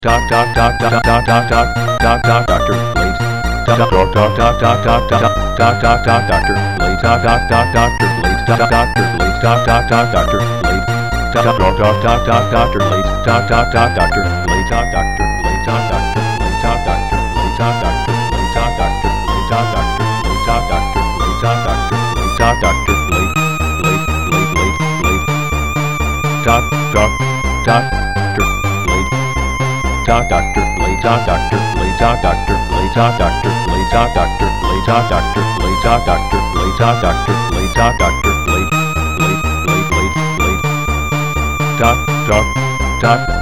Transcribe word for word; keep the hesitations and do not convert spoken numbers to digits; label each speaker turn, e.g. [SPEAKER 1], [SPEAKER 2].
[SPEAKER 1] dot dot dot dot dot dot dot dot dot Doctor Blade dot dot dot dot dot dot dot dot dot dot Doctor Blade dot dot dot Doctor Blade dot Doctor Blade dot dot dot Doctor Blade dot dot dot dot dot Doctor Blade dot dot dot Doctor Blade dot Doctor Blade dot Doctor Blade dot Doctor Blade dot Doctor Blade dot Doctor Blade dot Doctor Blade dot Doctor Blade dot Doctor Blade dot Doctor Blade Blade Blade Blade Blade dot dot dot dot Doctor Blade dot Doctor Blade dot Doctor Blade dot Doctor Blade dot Doctor Blade dot Doctor Blade dot Doctor Blade dot Doctor Blade dot Doctor Blade Blade Blade Blade Blade dot dot dot